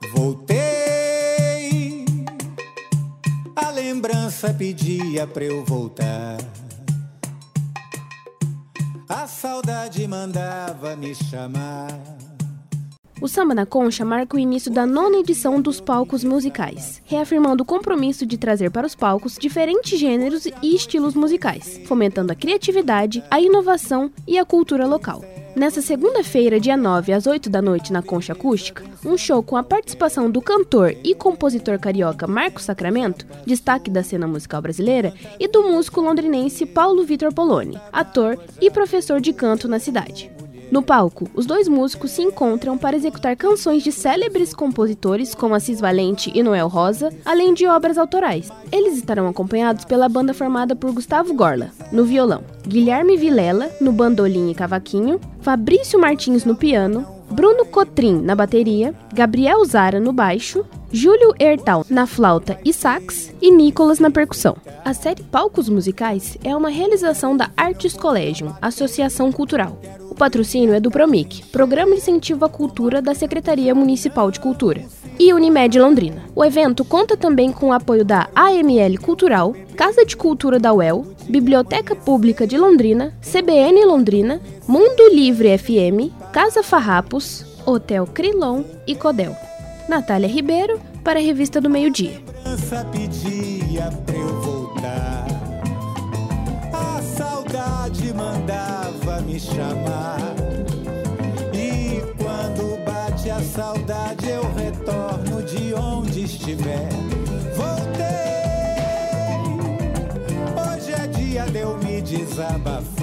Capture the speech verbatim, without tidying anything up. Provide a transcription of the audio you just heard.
Voltei, a lembrança pedia pra eu voltar. A saudade mandava me chamar. O Samba na Concha marca o início da nona edição dos palcos musicais, reafirmando o compromisso de trazer para os palcos diferentes gêneros e estilos musicais, fomentando a criatividade, a inovação e a cultura local. Nessa segunda-feira, dia nove, às oito da noite, na Concha Acústica, um show com a participação do cantor e compositor carioca Marcos Sacramento, destaque da cena musical brasileira, e do músico londrinense Paulo Vitor Poloni, ator e professor de canto na cidade. No palco, os dois músicos se encontram para executar canções de célebres compositores como Assis Valente e Noel Rosa, além de obras autorais. Eles estarão acompanhados pela banda formada por Gustavo Gorla, no violão, Guilherme Vilela, no bandolim e cavaquinho, Fabrício Martins no piano, Bruno Cotrim na bateria, Gabriel Zara no baixo, Júlio Hertal na flauta e sax e Nicolas na percussão. A série Palcos Musicais é uma realização da Artes Collegium, Associação Cultural. O patrocínio é do Promic, Programa de Incentivo à Cultura da Secretaria Municipal de Cultura, e Unimed Londrina. O evento conta também com o apoio da A M L Cultural, Casa de Cultura da U E L, Biblioteca Pública de Londrina, C B N Londrina, Mundo Livre F M, Casa Farrapos, Hotel Crilon e Codel. Natália Ribeiro, para a Revista do Meio-Dia. Pedia pra eu voltar. A saudade mandava me chamar. E quando bate a saudade eu retorno de onde estiver. Voltei, hoje é dia de eu me desabafar.